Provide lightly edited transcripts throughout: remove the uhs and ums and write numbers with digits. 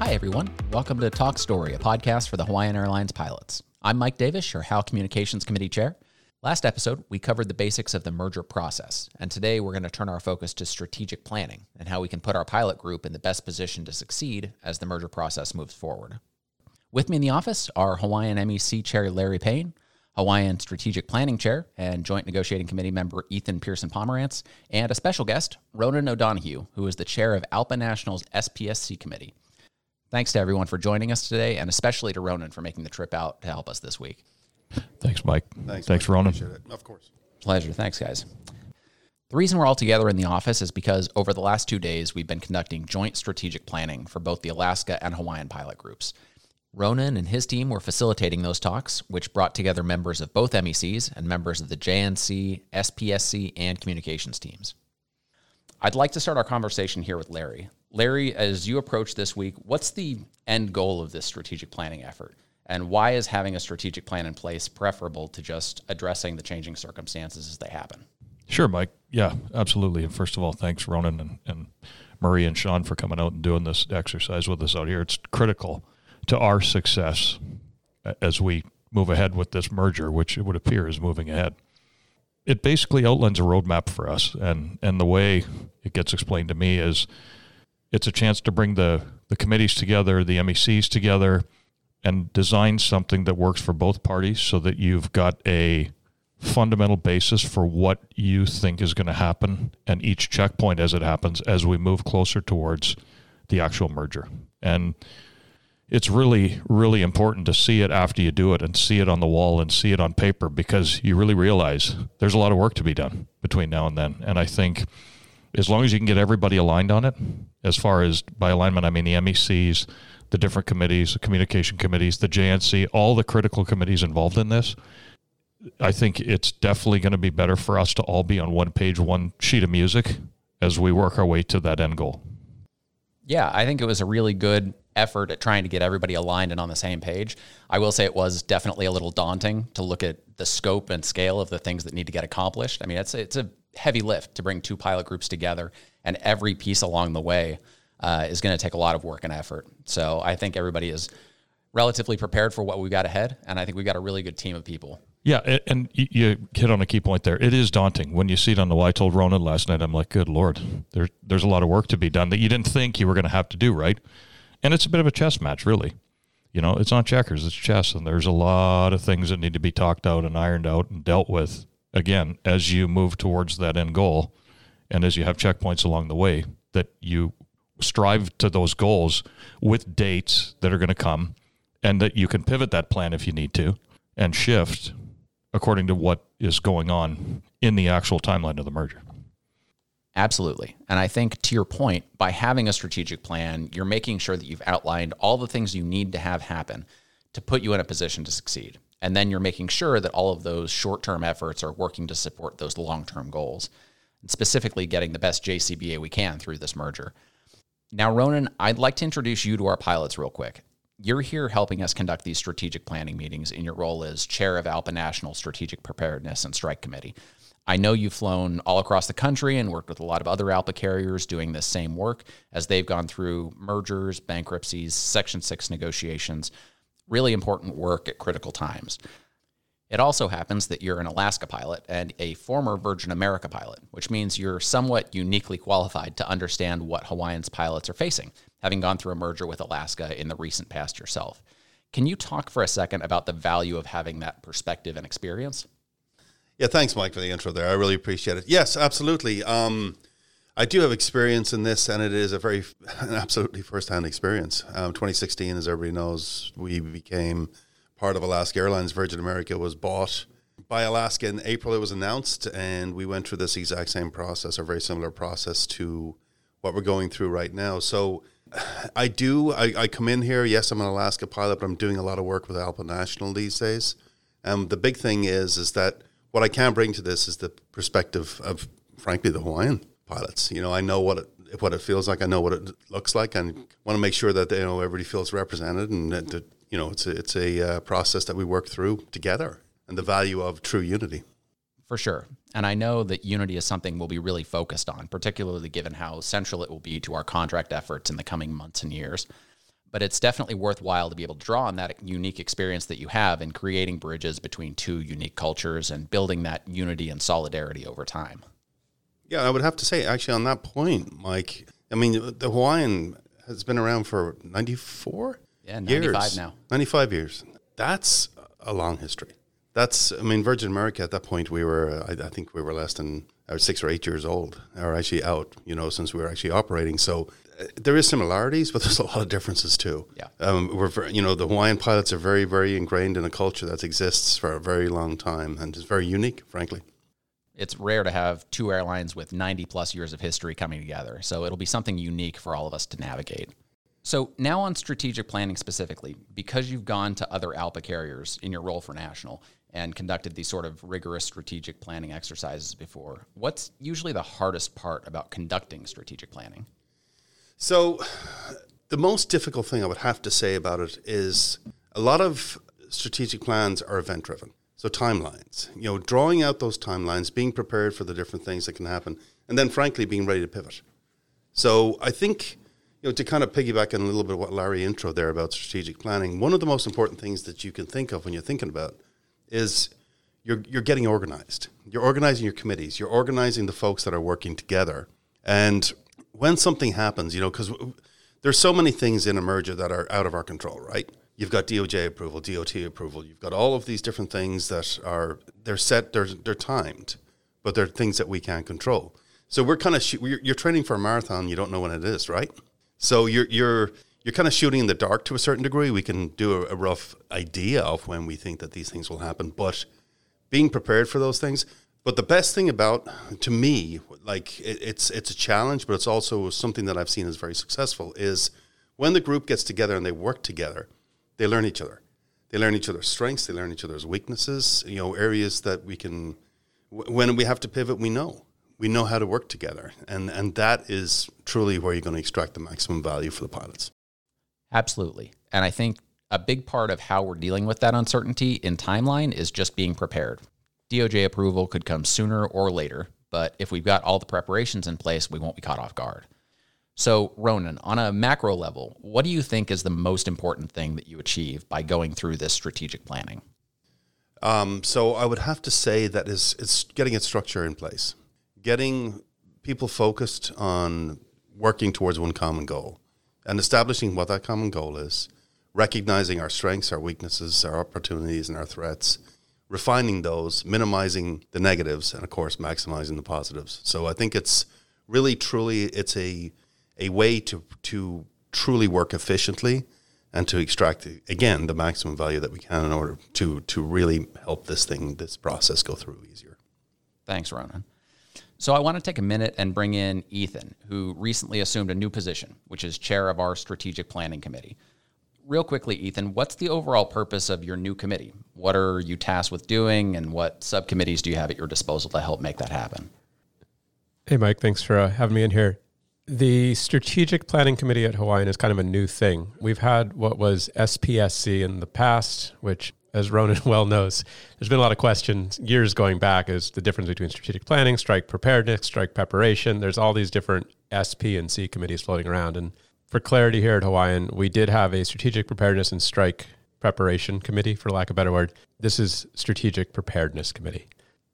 Hi, everyone. Welcome to Talk Story, a podcast for the Hawaiian Airlines pilots. I'm Mike Davis, your HAL Communications Committee Chair. Last episode, we covered the basics of the merger process, and today we're going to turn our focus to strategic planning and how we can put our pilot group in the best position to succeed as the merger process moves forward. With me in the office are Hawaiian MEC Chair Larry Payne, Hawaiian Strategic Planning Chair and Joint Negotiating Committee member Ethan Pearson-Pomerantz, and a special guest, Ronan O'Donoghue, who is the chair of ALPA National's SPSC Committee. Thanks to everyone for joining us today, and especially to Ronan for making the trip out to help us this week. Thanks, Mike. Thanks, Ronan. Appreciate it. Of course. Pleasure. Thanks, guys. The reason we're all together in the office is because over the last 2 days, we've been conducting joint strategic planning for both the Alaska and Hawaiian pilot groups. Ronan and his team were facilitating those talks, which brought together members of both MECs and members of the JNC, SPSC, and communications teams. I'd like to start our conversation here with Larry. Larry, as you approach this week, what's the end goal of this strategic planning effort? And why is having a strategic plan in place preferable to just addressing the changing circumstances as they happen? Sure, Mike. Yeah, absolutely. And first of all, thanks, Ronan and Marie and Sean for coming out and doing this exercise with us out here. It's critical to our success as we move ahead with this merger, which it would appear is moving ahead. It basically outlines a roadmap for us, and the way it gets explained to me is it's a chance to bring the committees together, the MECs together, and design something that works for both parties so that you've got a fundamental basis for what you think is going to happen and each checkpoint as it happens as we move closer towards the actual merger. And it's really, really important to see it after you do it and see it on the wall and see it on paper, because you really realize there's a lot of work to be done between now and then. And I think as long as you can get everybody aligned on it, as far as by alignment, I mean the MECs, the different committees, the communication committees, the JNC, all the critical committees involved in this, I think it's definitely going to be better for us to all be on one page, one sheet of music as we work our way to that end goal. Yeah, I think it was a really good effort at trying to get everybody aligned and on the same page. I will say it was definitely a little daunting to look at the scope and scale of the things that need to get accomplished. I mean, it's a heavy lift to bring two pilot groups together, and every piece along the way is going to take a lot of work and effort. So I think everybody is relatively prepared for what we've got ahead, and I think we've got a really good team of people. Yeah, and you hit on a key point there. It is daunting when you see it on the wall. I told Ronan last night, I'm like, good Lord, there's a lot of work to be done that you didn't think you were going to have to do, right? And it's a bit of a chess match, really. You know, it's not checkers, it's chess, and there's a lot of things that need to be talked out and ironed out and dealt with, again, as you move towards that end goal and as you have checkpoints along the way, that you strive to those goals with dates that are going to come, and that you can pivot that plan if you need to and shift according to what is going on in the actual timeline of the merger. Absolutely. And I think to your point, by having a strategic plan, you're making sure that you've outlined all the things you need to have happen to put you in a position to succeed. And then you're making sure that all of those short-term efforts are working to support those long-term goals, and specifically getting the best JCBA we can through this merger. Now, Ronan, I'd like to introduce you to our pilots real quick. You're here helping us conduct these strategic planning meetings in your role as chair of ALPA National Strategic Preparedness and Strike Committee. I know you've flown all across the country and worked with a lot of other ALPA carriers doing this same work as they've gone through mergers, bankruptcies, Section 6 negotiations, really important work at critical times. It also happens that you're an Alaska pilot and a former Virgin America pilot, which means you're somewhat uniquely qualified to understand what Hawaiian's pilots are facing, having gone through a merger with Alaska in the recent past yourself. Can you talk for a second about the value of having that perspective and experience? Yeah, thanks, Mike, for the intro there. I really appreciate it. Yes, absolutely. I do have experience in this, and it is an absolutely first-hand experience. 2016, as everybody knows, we became part of Alaska Airlines. Virgin America was bought by Alaska in April. It was announced, and we went through this exact same process, or very similar process to what we're going through right now. So I come in here, yes, I'm an Alaska pilot, but I'm doing a lot of work with ALPA National these days. The big thing is that what I can bring to this is the perspective of, frankly, the Hawaiian pilots. You know, I know what it feels like. I know what it looks like, and want to make sure that everybody feels represented, and that it's a process that we work through together, and the value of true unity. For sure. And I know that unity is something we'll be really focused on, particularly given how central it will be to our contract efforts in the coming months and years. But it's definitely worthwhile to be able to draw on that unique experience that you have in creating bridges between two unique cultures and building that unity and solidarity over time. Yeah, I would have to say, actually, on that point, Mike, I mean, the Hawaiian has been around for 94 Yeah, 95 years. now. 95 years. That's a long history. Virgin America at that point, I think we were less than 6 or 8 years old, or actually out, since we were actually operating. So there is similarities, but there's a lot of differences too. Yeah. The Hawaiian pilots are very, very ingrained in a culture that exists for a very long time and is very unique, frankly. It's rare to have two airlines with 90 plus years of history coming together. So it'll be something unique for all of us to navigate. So now on strategic planning specifically, because you've gone to other ALPA carriers in your role for National and conducted these sort of rigorous strategic planning exercises before, what's usually the hardest part about conducting strategic planning? So the most difficult thing I would have to say about it is a lot of strategic plans are event-driven. So timelines, drawing out those timelines, being prepared for the different things that can happen, and then frankly, being ready to pivot. So I think, to kind of piggyback on a little bit of what Larry intro there about strategic planning, one of the most important things that you can think of when you're thinking about is you're getting organized. You're organizing your committees. You're organizing the folks that are working together. And when something happens, because there's so many things in a merger that are out of our control, right? You've got DOJ approval, DOT approval. You've got all of these different things that they're set, they're timed, but they're things that we can't control. So we're kind of you're training for a marathon. You don't know when it is, right? So you're kind of shooting in the dark to a certain degree. We can do a rough idea of when we think that these things will happen, but being prepared for those things. But the best thing about, to me, like it's a challenge, but it's also something that I've seen is very successful, is when the group gets together and they work together, they learn each other. They learn each other's strengths. They learn each other's weaknesses, areas that we can, when we have to pivot, we know how to work together. And that is truly where you're going to extract the maximum value for the pilots. Absolutely. And I think a big part of how we're dealing with that uncertainty in timeline is just being prepared. DOJ approval could come sooner or later, but if we've got all the preparations in place, we won't be caught off guard. So, Ronan, on a macro level, what do you think is the most important thing that you achieve by going through this strategic planning? So I would have to say that it's getting its structure in place, getting people focused on working towards one common goal and establishing what that common goal is, recognizing our strengths, our weaknesses, our opportunities, and our threats, refining those, minimizing the negatives, and of course, maximizing the positives. So I think it's really, truly, it's a way to truly work efficiently and to extract, again, the maximum value that we can in order to really help this process go through easier. Thanks, Ronan. So I want to take a minute and bring in Ethan, who recently assumed a new position, which is chair of our strategic planning committee. Real quickly, Ethan, what's the overall purpose of your new committee? What are you tasked with doing, and what subcommittees do you have at your disposal to help make that happen? Hey, Mike, thanks for having me in here. The Strategic Planning Committee at Hawaiian is kind of a new thing. We've had what was SPSC in the past, which, as Ronan well knows, there's been a lot of questions years going back as the difference between strategic planning, strike preparedness, strike preparation. There's all these different SP and C committees floating around. And for clarity here at Hawaiian, we did have a strategic preparedness and strike preparation committee, for lack of a better word. This is Strategic Preparedness Committee.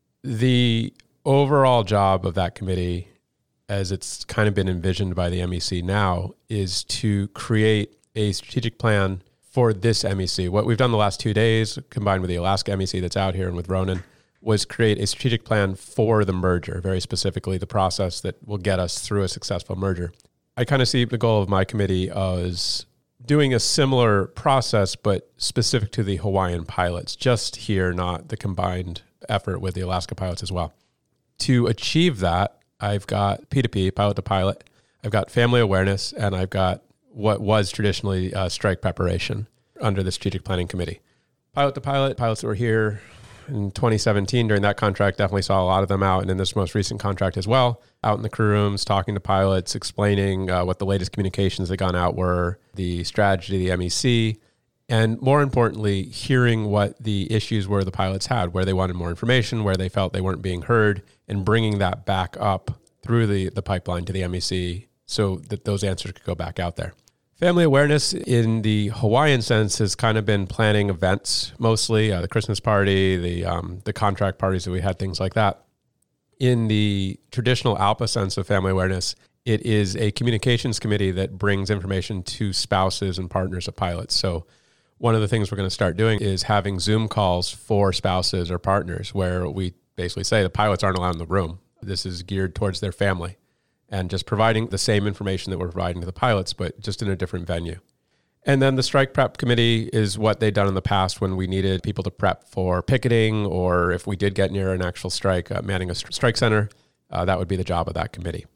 The overall job of that committee, as it's kind of been envisioned by the MEC now, is to create a strategic plan for this MEC. What we've done the last 2 days, combined with the Alaska MEC that's out here and with Ronan, was create a strategic plan for the merger, very specifically the process that will get us through a successful merger. I kind of see the goal of my committee as doing a similar process, but specific to the Hawaiian pilots, just here, not the combined effort with the Alaska pilots as well. To achieve that, I've got P2P, pilot to pilot, I've got family awareness, and I've got what was traditionally strike preparation under the Strategic Planning Committee. Pilot to pilot, pilots that were here in 2017 during that contract, definitely saw a lot of them out, and in this most recent contract as well, out in the crew rooms, talking to pilots, explaining what the latest communications that gone out were, the strategy of the MEC, and more importantly, hearing what the issues were the pilots had, where they wanted more information, where they felt they weren't being heard, and bringing that back up through the pipeline to the MEC so that those answers could go back out there. Family awareness in the Hawaiian sense has kind of been planning events, mostly the Christmas party, the contract parties that we had, things like that. In the traditional ALPA sense of family awareness, it is a communications committee that brings information to spouses and partners of pilots. So one of the things we're going to start doing is having Zoom calls for spouses or partners where we basically say the pilots aren't allowed in the room. This is geared towards their family, and just providing the same information that we're providing to the pilots, but just in a different venue. And then the strike prep committee is what they've done in the past when we needed people to prep for picketing, or if we did get near an actual strike, manning a strike center, that would be the job of that committee.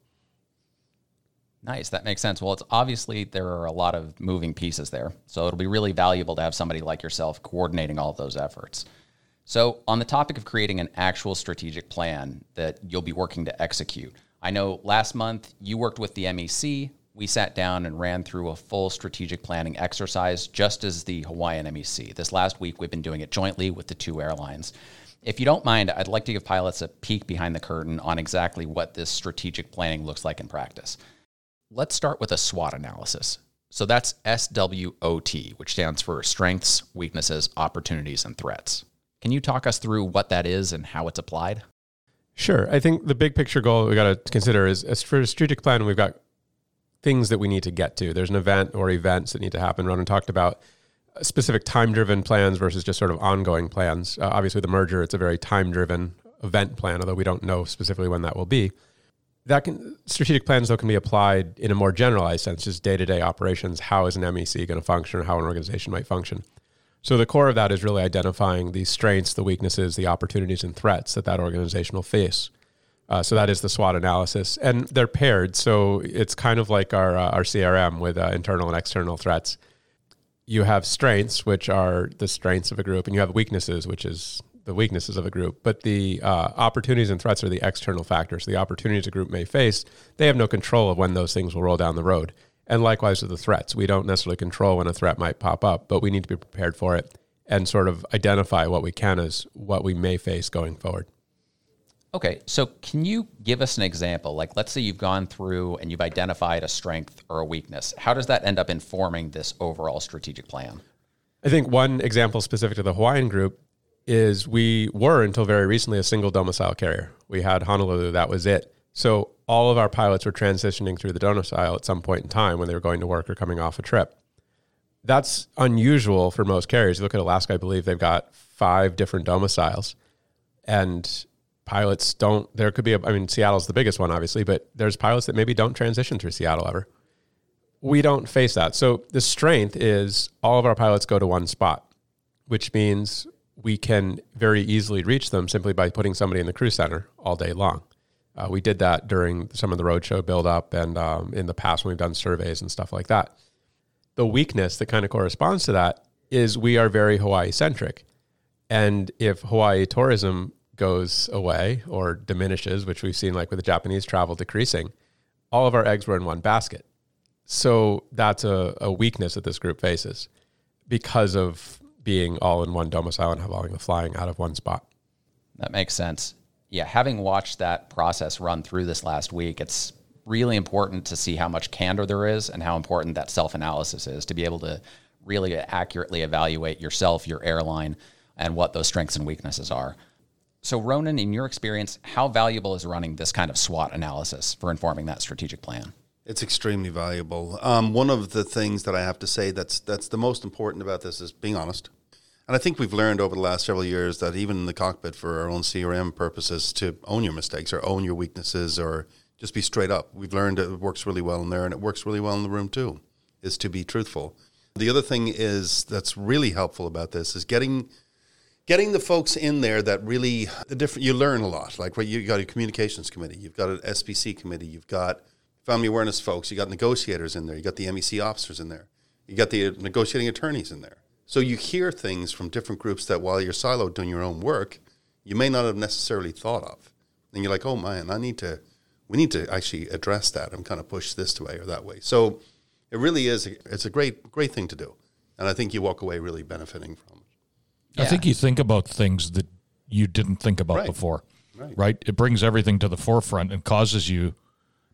Nice. That makes sense. Well, it's obviously there are a lot of moving pieces there. So it'll be really valuable to have somebody like yourself coordinating all of those efforts. So on the topic of creating an actual strategic plan that you'll be working to execute, I know last month you worked with the MEC. We sat down and ran through a full strategic planning exercise, just as the Hawaiian MEC. This last week, we've been doing it jointly with the two airlines. If you don't mind, I'd like to give pilots a peek behind the curtain on exactly what this strategic planning looks like in practice. Let's start with a SWOT analysis. So that's SWOT, which stands for strengths, weaknesses, opportunities, and threats. Can you talk us through what that is and how it's applied? Sure. I think the big picture goal we got to consider is, as for a strategic plan, we've got things that we need to get to. There's an event or events that need to happen. Ronan talked about specific time-driven plans versus just sort of ongoing plans. Obviously, the merger, it's a very time-driven event plan, although we don't know specifically when that will be. Strategic plans, though, can be applied in a more generalized sense, just day-to-day operations. How is an MEC going to function, or how an organization might function? So the core of that is really identifying the strengths, the weaknesses, the opportunities, and threats that organization will face. So that is the SWOT analysis, and they're paired. So it's kind of like our CRM with internal and external threats. You have strengths, which are the strengths of a group, and you have weaknesses, which is the weaknesses of a group. But the opportunities and threats are the external factors. The opportunities a group may face, they have no control of when those things will roll down the road. And likewise with the threats. We don't necessarily control when a threat might pop up, but we need to be prepared for it and sort of identify what we can as what we may face going forward. Okay, so can you give us an example? Like, let's say you've gone through and you've identified a strength or a weakness. How does that end up informing this overall strategic plan? I think one example specific to the Hawaiian group is we were, until very recently, a single domicile carrier. We had Honolulu, that was it. So all of our pilots were transitioning through the domicile at some point in time when they were going to work or coming off a trip. That's unusual for most carriers. You look at Alaska, I believe they've got 5 different domiciles. And pilots don't, there could be, Seattle's the biggest one, obviously, but there's pilots that maybe don't transition through Seattle ever. We don't face that. So the strength is all of our pilots go to one spot, which means we can very easily reach them simply by putting somebody in the crew center all day long. We did that during some of the roadshow build-up and in the past when we've done surveys and stuff like that. The weakness that kind of corresponds to that is we are very Hawaii-centric. And if Hawaii tourism goes away or diminishes, which we've seen like with the Japanese travel decreasing, all of our eggs were in one basket. So that's a weakness that this group faces because of being all in one domicile and having the flying out of one spot. That makes sense. Yeah, having watched that process run through this last week, it's really important to see how much candor there is and how important that self-analysis is to be able to really accurately evaluate yourself, your airline, and what those strengths and weaknesses are. So Ronan, in your experience, how valuable is running this kind of SWOT analysis for informing that strategic plan? It's extremely valuable. One of the things that I have to say that's the most important about this is being honest. And I think we've learned over the last several years that even in the cockpit for our own CRM purposes to own your mistakes or own your weaknesses or just be straight up. We've learned it works really well in there, and it works really well in the room too, is to be truthful. The other thing is that's really helpful about this is getting the folks in there that really, you learn a lot. Like you got a communications committee, you've got an SPC committee, you've got family awareness folks, you got negotiators in there, you got the MEC officers in there, you got the negotiating attorneys in there. So you hear things from different groups that while you're siloed doing your own work, you may not have necessarily thought of. And you're like, oh man, we need to actually address that and kind of push this way or that way. So it really is, it's a great thing to do. And I think you walk away really benefiting from it. Yeah. I think you think about things that you didn't think about before, right? It brings everything to the forefront and causes you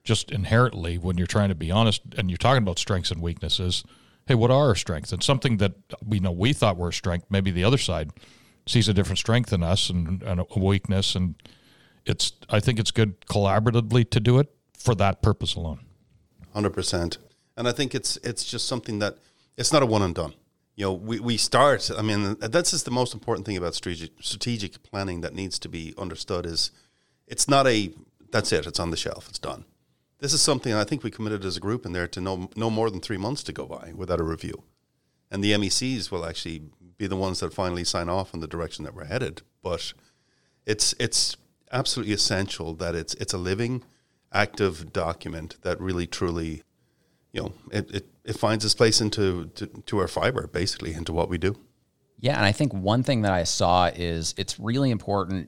just inherently, when you're trying to be honest and you're talking about strengths and weaknesses, hey, what are our strengths? And something that we thought were a strength, maybe the other side sees a different strength in us and a weakness. And I think it's good collaboratively to do it for that purpose alone. 100%. And I think it's just something that it's not a one and done. We start, that's just the most important thing about strategic planning that needs to be understood is it's not that's it, it's on the shelf, it's done. This is something I think we committed as a group in there to no more than 3 months to go by without a review. And the MECs will actually be the ones that finally sign off on the direction that we're headed. But it's absolutely essential that it's a living, active document that really, truly, it finds its place into our fiber, basically, into what we do. Yeah, and I think one thing that I saw is it's really important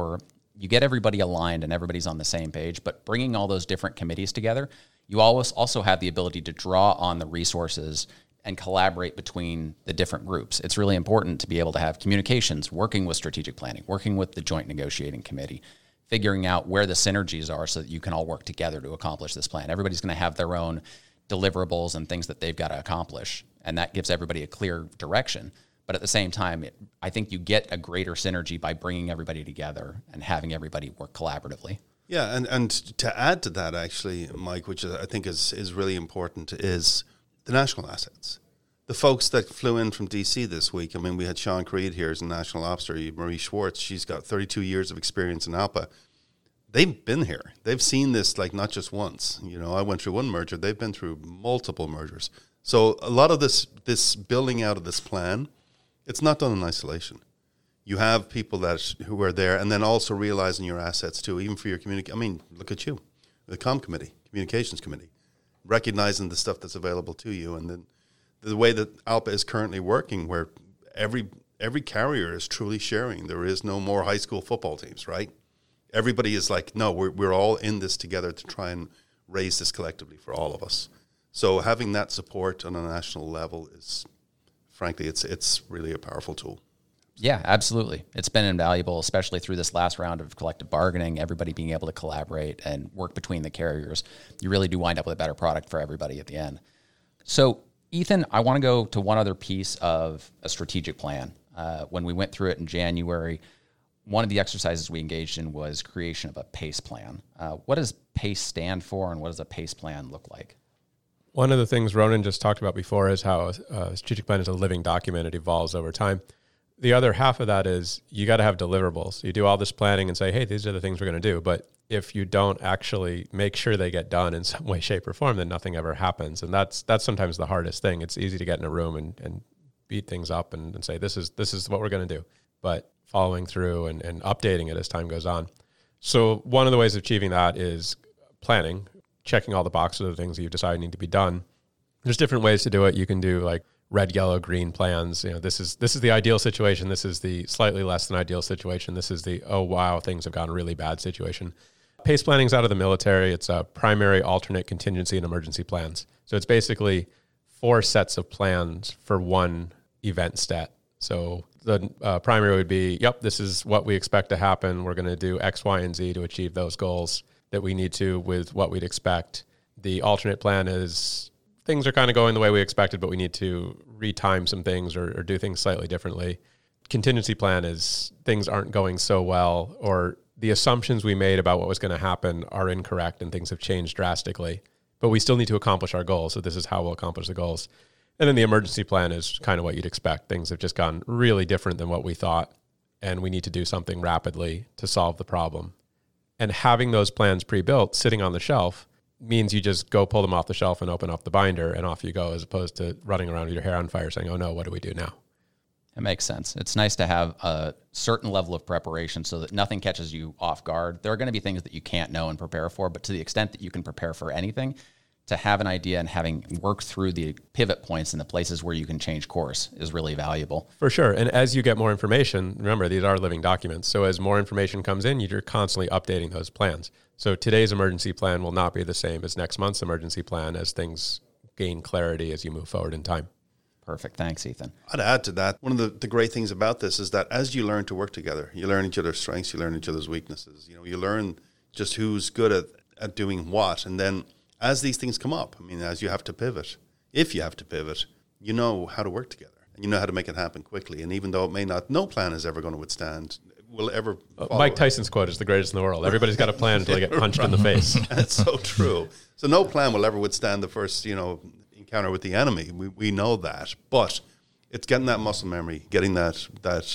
you get everybody aligned and everybody's on the same page, but bringing all those different committees together, you always also have the ability to draw on the resources and collaborate between the different groups. It's really important to be able to have communications, working with strategic planning, working with the joint negotiating committee, figuring out where the synergies are so that you can all work together to accomplish this plan. Everybody's going to have their own deliverables and things that they've got to accomplish, and that gives everybody a clear direction. But at the same time, I think you get a greater synergy by bringing everybody together and having everybody work collaboratively. Yeah, and to add to that, actually, Mike, which I think is really important, is the national assets. The folks that flew in from DC this week, we had Sean Creed here as a national officer, Marie Schwartz, she's got 32 years of experience in ALPA. They've been here. They've seen this not just once. I went through one merger. They've been through multiple mergers. So a lot of this building out of this plan, it's not done in isolation. You have people who are there, and then also realizing your assets too, even for your community. Look at you, the communications committee, recognizing the stuff that's available to you, and then the way that ALPA is currently working, where every carrier is truly sharing. There is no more high school football teams, right? Everybody is no, we're all in this together to try and raise this collectively for all of us. So having that support on a national level is, frankly, it's really a powerful tool. Yeah, absolutely. It's been invaluable, especially through this last round of collective bargaining, everybody being able to collaborate and work between the carriers. You really do wind up with a better product for everybody at the end. So, Ethan, I want to go to one other piece of a strategic plan. When we went through it in January, one of the exercises we engaged in was creation of a PACE plan. What does PACE stand for, and what does a PACE plan look like? One of the things Ronan just talked about before is how a strategic plan is a living document. It evolves over time. The other half of that is you got to have deliverables. You do all this planning and say, hey, these are the things we're going to do. But if you don't actually make sure they get done in some way, shape, or form, then nothing ever happens. And that's sometimes the hardest thing. It's easy to get in a room and beat things up and say, this is what we're going to do. But following through and updating it as time goes on. So one of the ways of achieving that is planning, checking all the boxes of the things that you've decided need to be done. There's different ways to do it. You can do red, yellow, green plans. This is the ideal situation. This is the slightly less than ideal situation. This is the, oh, wow, things have gone really bad situation. PACE planning is out of the military. It's a primary, alternate, contingency, and emergency plans. So it's basically 4 sets of plans for one event stat. So the primary would be, this is what we expect to happen. We're going to do X, Y, and Z to achieve those goals that we need to with what we'd expect. The alternate plan is things are kind of going the way we expected, but we need to retime some things or do things slightly differently. Contingency plan is things aren't going so well, or the assumptions we made about what was going to happen are incorrect and things have changed drastically, but we still need to accomplish our goals. So this is how we'll accomplish the goals. And then the emergency plan is kind of what you'd expect. Things have just gone really different than what we thought, and we need to do something rapidly to solve the problem. And having those plans pre-built sitting on the shelf means you just go pull them off the shelf and open up the binder and off you go, as opposed to running around with your hair on fire saying, oh no, what do we do now? It makes sense. It's nice to have a certain level of preparation so that nothing catches you off guard. There are going to be things that you can't know and prepare for, but to the extent that you can prepare for anything, to have an idea and having worked through the pivot points and the places where you can change course is really valuable. For sure. And as you get more information, remember, these are living documents. So as more information comes in, you're constantly updating those plans. So today's emergency plan will not be the same as next month's emergency plan as things gain clarity as you move forward in time. Perfect. Thanks, Ethan. I'd add to that, one of the great things about this is that as you learn to work together, you learn each other's strengths, you learn each other's weaknesses. You learn just who's good at doing what. And then as these things come up, I mean, as you have to pivot, if you have to pivot, you know how to work together and you know how to make it happen quickly. And even though it may not, no plan is ever going to withstand, will ever follow. Mike Tyson's quote is the greatest in the world. Everybody's got a plan until they get punched in the face. That's so true. So no plan will ever withstand the first, encounter with the enemy. We know that. But it's getting that muscle memory, getting that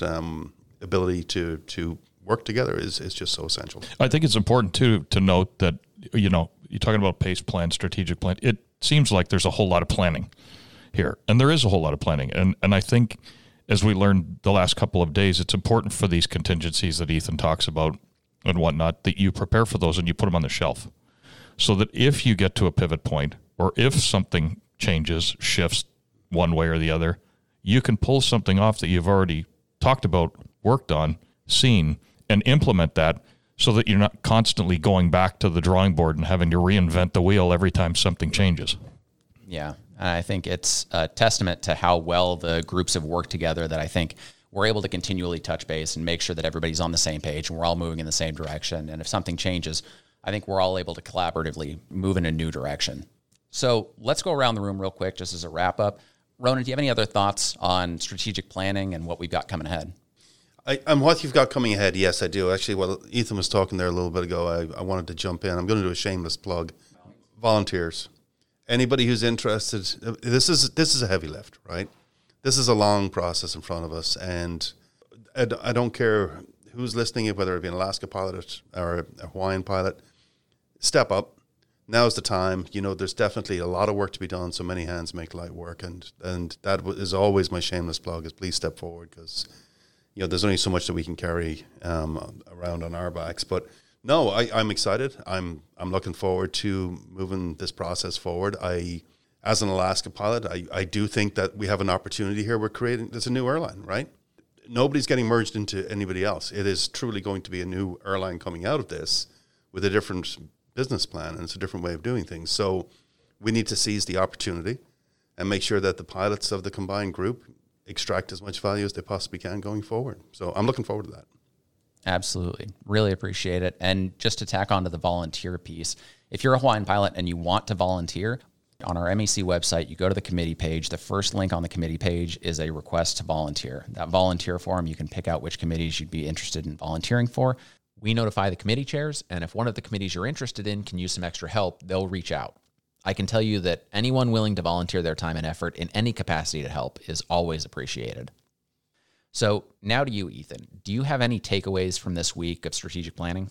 ability to work together is just so essential. I think it's important too to note that, you're talking about PACE plan, strategic plan. It seems like there's a whole lot of planning here, and there is a whole lot of planning. And I think as we learned the last couple of days, it's important for these contingencies that Ethan talks about and whatnot, that you prepare for those and you put them on the shelf so that if you get to a pivot point or if something changes, shifts one way or the other, you can pull something off that you've already talked about, worked on, seen, and implement that so that you're not constantly going back to the drawing board and having to reinvent the wheel every time something changes. Yeah, and I think it's a testament to how well the groups have worked together that I think we're able to continually touch base and make sure that everybody's on the same page and we're all moving in the same direction. And if something changes, I think we're all able to collaboratively move in a new direction. So let's go around the room real quick just as a wrap up. Ronan, do you have any other thoughts on strategic planning and what we've got coming ahead? And what you've got coming ahead, yes, I do. Actually, while Ethan was talking there a little bit ago, I wanted to jump in. I'm going to do a shameless plug. Volunteers. Anybody who's interested, this is a heavy lift, right? This is a long process in front of us, and I don't care who's listening, whether it be an Alaska pilot or a Hawaiian pilot, step up. Now's the time. There's definitely a lot of work to be done, so many hands make light work, and that is always my shameless plug, is please step forward, because there's only so much that we can carry around on our backs. But no, I'm excited. I'm looking forward to moving this process forward. As an Alaska pilot, I do think that we have an opportunity here. There's a new airline, right? Nobody's getting merged into anybody else. It is truly going to be a new airline coming out of this with a different business plan, and it's a different way of doing things. So we need to seize the opportunity and make sure that the pilots of the combined group extract as much value as they possibly can going forward. So I'm looking forward to that. Absolutely. Really appreciate it. And just to tack on to the volunteer piece, if you're a Hawaiian pilot and you want to volunteer, on our MEC website, you go to the committee page. The first link on the committee page is a request to volunteer. That volunteer form, you can pick out which committees you'd be interested in volunteering for. We notify the committee chairs, and if one of the committees you're interested in can use some extra help, they'll reach out. I can tell you that anyone willing to volunteer their time and effort in any capacity to help is always appreciated. So now to you, Ethan. Do you have any takeaways from this week of strategic planning?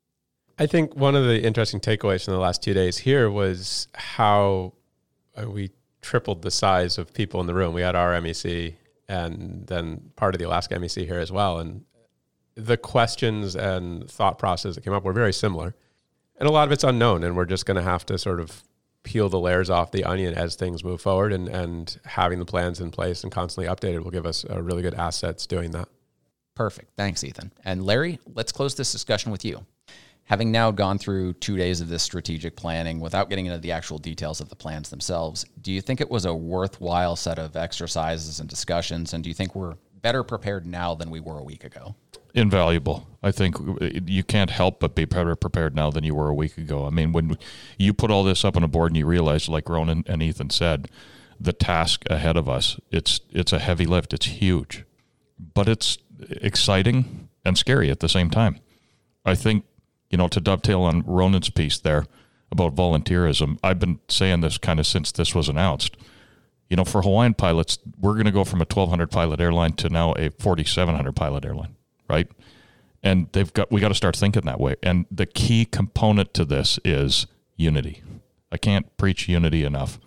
I think one of the interesting takeaways from the last 2 days here was how we tripled the size of people in the room. We had our MEC and then part of the Alaska MEC here as well. And the questions and thought process that came up were very similar. And a lot of it's unknown, and we're just going to have to sort of peel the layers off the onion as things move forward, and having the plans in place and constantly updated will give us really good assets doing that. Perfect. Thanks, Ethan. And Larry, let's close this discussion with you. Having now gone through 2 days of this strategic planning without getting into the actual details of the plans themselves, do you think it was a worthwhile set of exercises and discussions? And do you think we're better prepared now than we were a week ago? Invaluable. I think you can't help but be better prepared now than you were a week ago. I mean, when you put all this up on a board and you realize, like Ronan and Ethan said, the task ahead of us, it's a heavy lift. It's huge, but it's exciting and scary at the same time. I think, to dovetail on Ronan's piece there about volunteerism, I've been saying this kind of since this was announced. For Hawaiian pilots, we're going to go from a 1,200 pilot airline to now a 4,700 pilot airline, right? And we got to start thinking that way. And the key component to this is unity. I can't preach unity enough.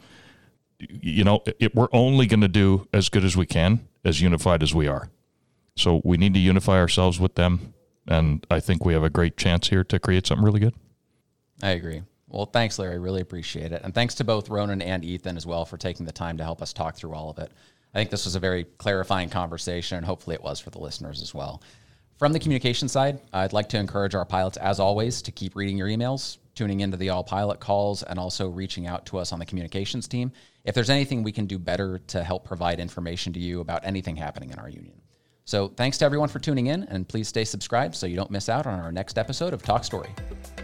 We're only going to do as good as we can, as unified as we are. So we need to unify ourselves with them. And I think we have a great chance here to create something really good. I agree. Well, thanks, Larry. Really appreciate it. And thanks to both Ronan and Ethan as well for taking the time to help us talk through all of it. I think this was a very clarifying conversation, and hopefully it was for the listeners as well. From the communication side, I'd like to encourage our pilots, as always, to keep reading your emails, tuning into the all-pilot calls, and also reaching out to us on the communications team if there's anything we can do better to help provide information to you about anything happening in our union. So thanks to everyone for tuning in, and please stay subscribed so you don't miss out on our next episode of Talk Story.